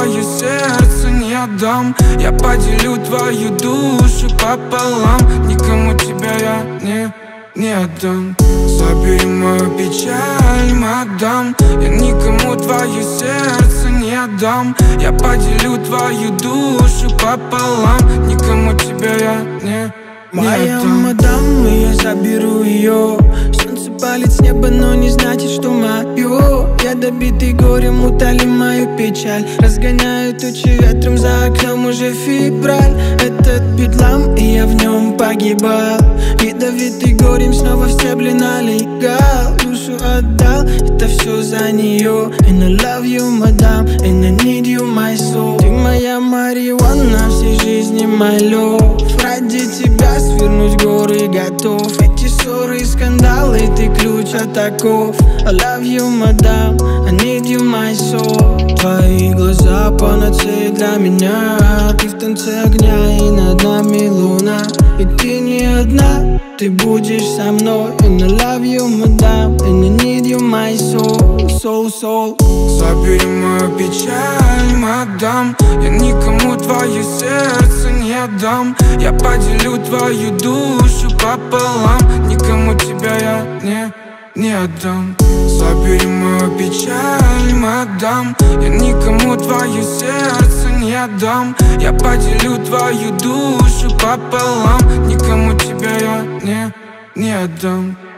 твое сердце не отдам. Я поделю твою душу пополам. Никому тебя я не отдам. Забери мою печаль, мадам. Я никому твое сердце не отдам. Я поделю твою душу пополам. Никому тебя я не Моя отдам. мадам, и я заберу ее. Солнце палит с неба, но не значит, что мое. Я добитый горем, утоли мою печаль. Разгоняю тучи ветром, за окном уже февраль. Этот бедлам, и я в нем погибал. Ядовитый горем, снова в стебли налегал. Душу отдал, это все за нее. And I love you, мадам, and I need you, my soul. Ты моя марихуана, всей жизни my love. Ради тебя свернуть горы готов. Эти ссоры и скандалы, ты ключ от оков. I love you, мадам, I need you, my soul. Твои глаза панацея для меня. Ты в танце огня, и над нами луна. И ты не одна, ты будешь со мной. And I love you, мадам, and I need you, my soul, soul, soul. Забери мою печаль, мадам. Я никому твое сердце не отдам. Я поделю твою душу пополам. Никому тебя я не отдам. Забери мою печаль, мадам. Я никому твое сердце не отдам. Я поделю твою душу пополам. Никому тебя я не отдам.